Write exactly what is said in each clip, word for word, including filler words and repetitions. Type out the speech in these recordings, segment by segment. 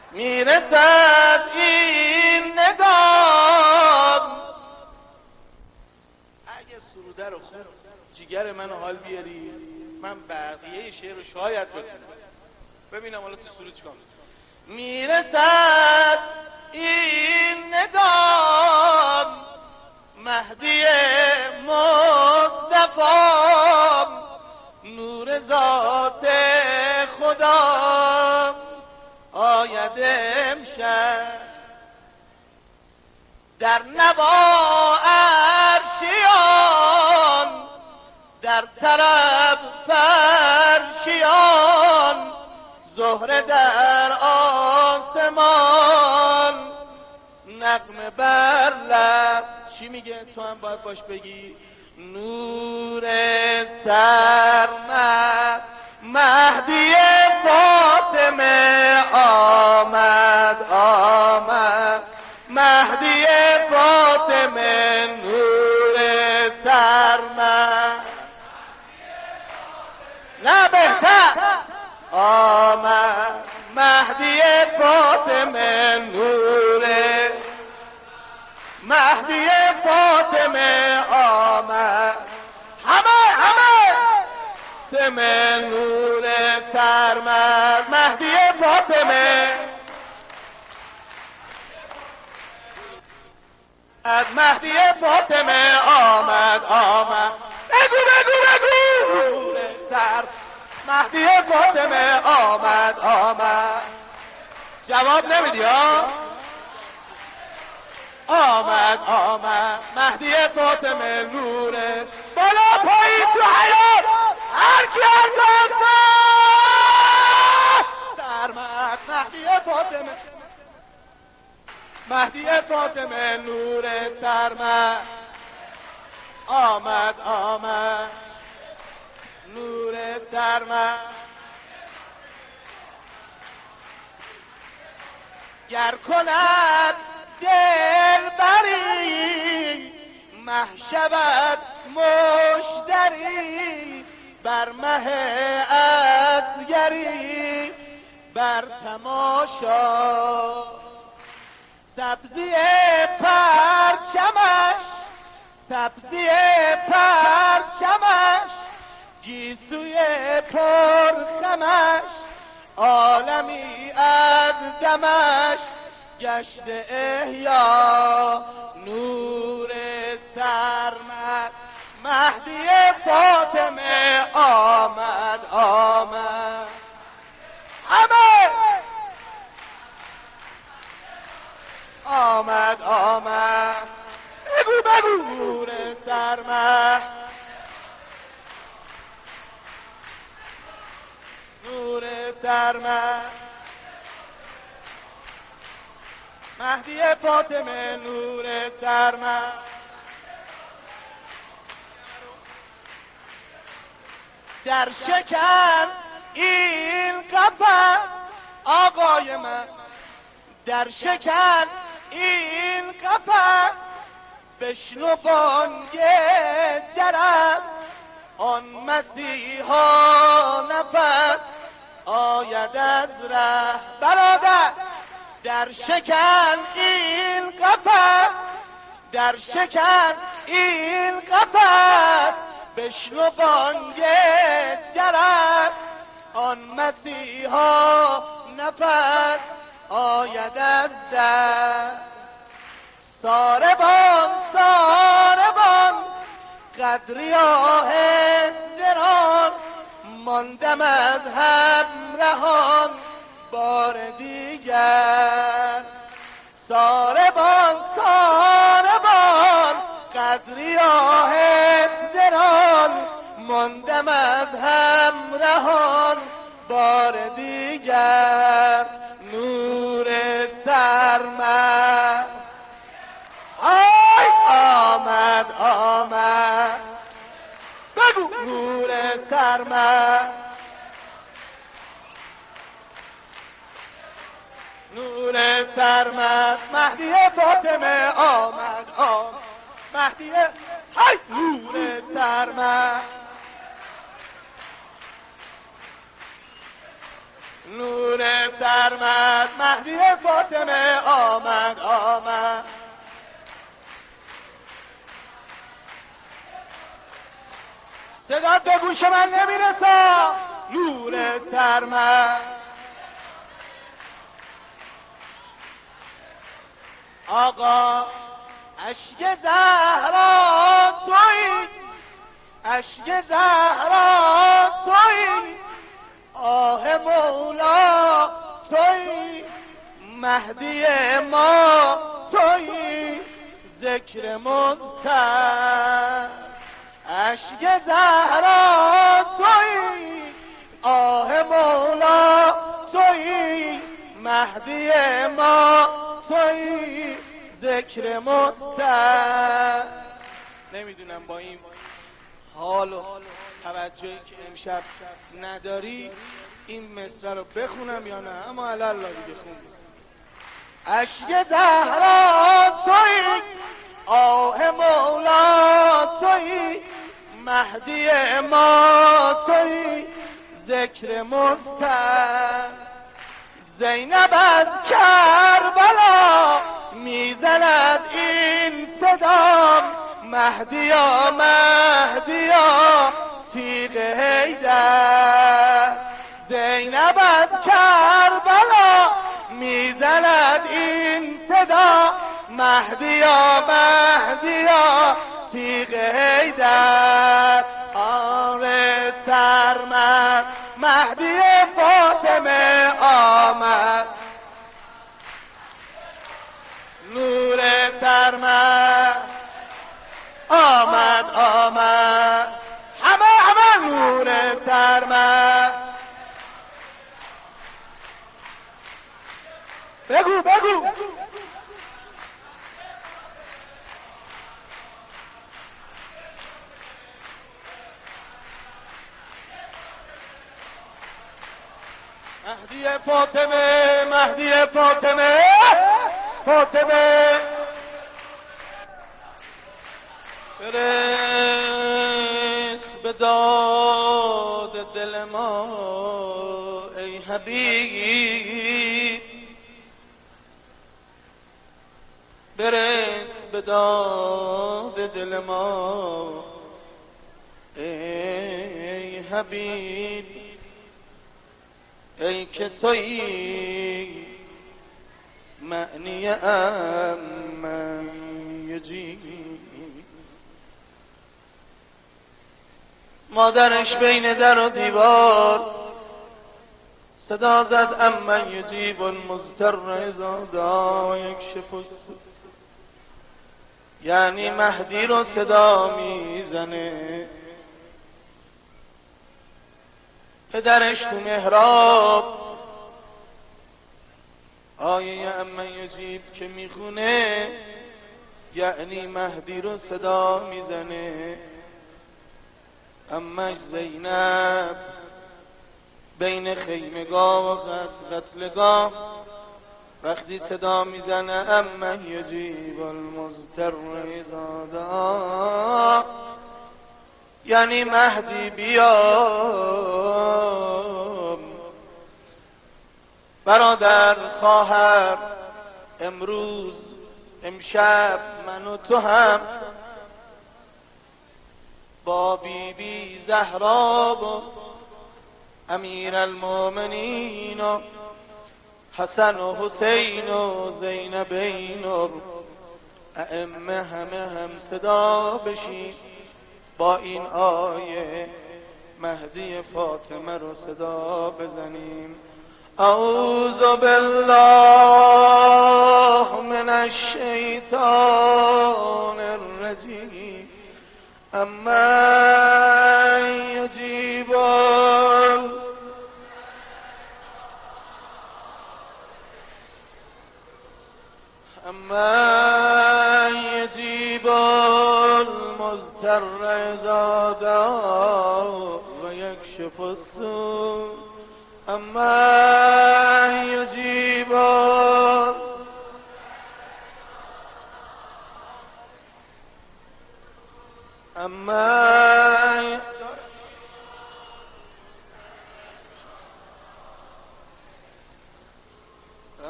میرسد این ندام. اگه سروده رو خوب جیگر من حال بیاری من بقیه شعر رو شاید بکنم. ببینم حالا تو سرود چیکار میکنم. میرسد این ندام مهدی مصطفی نور ذات خدا آید امشب در نوا عرشیان در طرب فرشیان زهره در آسمان نغمه بر لب. چی میگه؟ تو هم باید باش بگی. نور سرمد مهدی فاطمه آمد آمد مهدی فاطمه نور سرمد نه بهتر آمد مهدی فاطمه نور مهدی فاطمه آمد همه همه فاطمه نور سرمد مهدی فاطمه از مهدی فاطمه آمد آمد بگو بگو بگو نور سر مهدی فاطمه آمد آمد. جواب نمیدی ها؟ آمد آمد مهدی فاطمه نوره بالا پایین تو حیات هر کی هر کاسه درمد مهدی فاطمه مهدی فاطمه نور سرمد آمد آمد نور سرمد. گر کند دل بری مه شود مشتری بر مه ازگری بر تماشا سبزی پرچمش سبزی پرچمش گیسوی پرخمش عالمی از دمش گشت احیا نور سرمد مهدی فاطمه آمد آمد همه آمد آمد بگو بگو نور سرمد نور سرمد مهدی فاطمه نور سرمد. در شکن این قفس آقای من در شکن این قفس بشنو بانگ جرس آن مسیحا نفس آید از ره برادر در شکن این قفس در شکن این قفس بشنو بانگ جرس آن مسیحا نفس آید از در ساربان ساربان قدری آهستران ماندم از همرهان بار دیگر ساربان ساربان قدری آهستران ماندم از همرهان بار دیگر نور سرمد آی آمد آمد بگو نور سرمد نور سرمد مهدی فاطمه آمد آمد مهدی های نور سرمد نور سرمد مهدی فاطمه آمد آمد. صدا به گوش من نمیرسا. نور سرمد آقا اشک زهرا توی، اشک زهرا توی، آه مولا توی، مهدی ما توی، ذکر مضطر. اشک زهرا توی، آه مولا توی، مهدی ما توی، ذکر مضطر. نمیدونم با این حال و توجهی که امشب نداری این مصرع رو بخونم یا نه، اما علی الله دیگه خوندم. اشک زهرا توی، آه مولا توی، مهدی ما توی، ذکر مضطر. زینب از کربلا میزند این صدا، مهدیا مهدیا تیغ حیدر. زینب از کربلا میزند این صدا، مهدیا مهدیا تیغ حیدر. آره سرمد مهدی فاطمه آمد. نور سرمد آمد آمد. همه همه نور سرمد. بگو بگو مهدی فاطمه، مهدی فاطمه، فاطمه. برس به داد دل ما ای حبیب، برس به داد دل ما ای حبیب. ای که تویی معنی امن یجیب. مادرش بین در و دیوار صدا زد امن یجیب المضطر اذا دعا و یکشف السوء. یعنی مهدی رو صدا میزنه. پدرش تو محراب آیه امن یجیب که میخونه یعنی مهدی رو صدا میزنه. امش زینب بین خیمگاه و قتلگاه وقتی صدا میزنه امن یجیب المضطر اذا دعا، یعنی مهدی بیا. برادر خواهر امروز امشب من و تو هم با بی بی زهرا و امیر المومنین و حسن و حسین و زینبین و ائمه همه هم صدا بشین با این آیه مهدی فاطمه رو صدا بزنیم. اعوذ بالله من الشیطان الرجیم. اما یجیب اما یجیب المضطر اذا دعا و یکشف السوء. اما یجیب اما.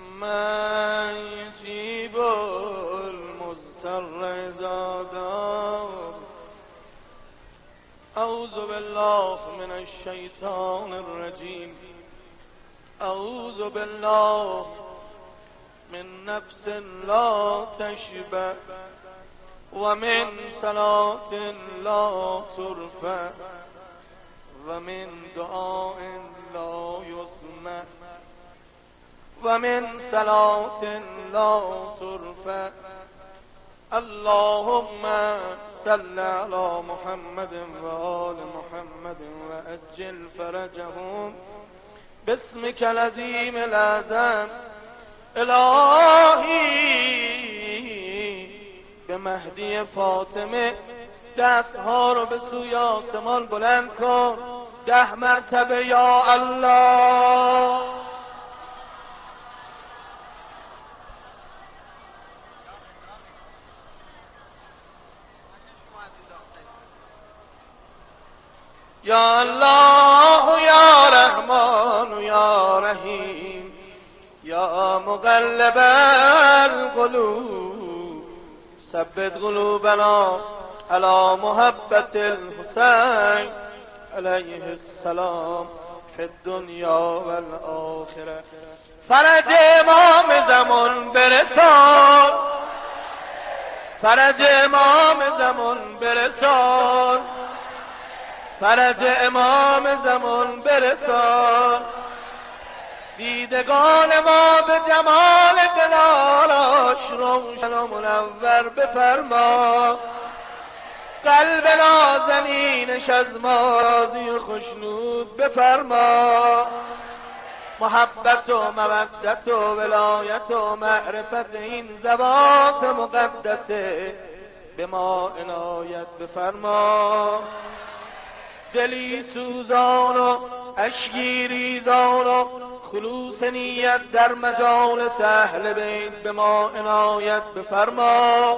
من يجيب المضطر إذا دعاه. أعوذ بالله من الشيطان الرجيم. أعوذ بالله من نفس لا تشبع ومن صلاة لا ترفع ومن دعاء لا يسمع ومن صلاة لا ترفع. اللهم صل على محمد وآل محمد وأجل فرجهم باسمك العظيم الأعظم. الهی به مهدی فاطمه دستها رو به سوی آسمان بلند کن ده مرتبه یا الله. یا الله یا رحمان یا رحیم یا مقلب القلوب ثبت قلوبنا على محبت الحسین علیه السلام فی الدنیا والآخرة. فرج امام زمان برسان، فرج امام زمان برسان، فرج امام زمان برسان. دیدگان ما به جمال دلالاش روشن و منور بفرما. قلب نازنینش از ماضی و خشنود بفرما. محبت و مودت و ولایت و معرفت این ذوات مقدسه به ما عنایت بفرما. دلی سوزان و اشکی ریزان و خلوص نیت در مجالس اهل بیت به ما عنایت بفرما.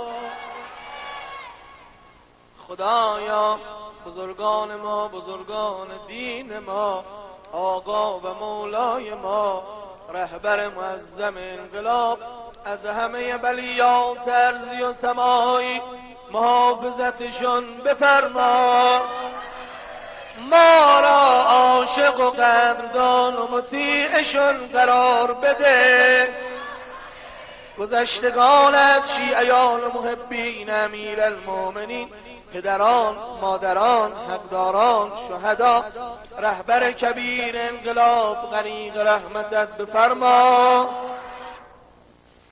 خدایا بزرگان ما، بزرگان دین ما، آقا و مولای ما، رهبر معظم انقلاب، از همه بلیات ارضی و سمایی محافظتشون بفرما. ما را عاشق و قدردان و مطیعشون قرار بده. گذشتگان از شیعیان و محبین امیر المؤمنین، پدران، مادران، حقداران، شهدا، رهبر کبیر انقلاب غریق رحمتت بفرما.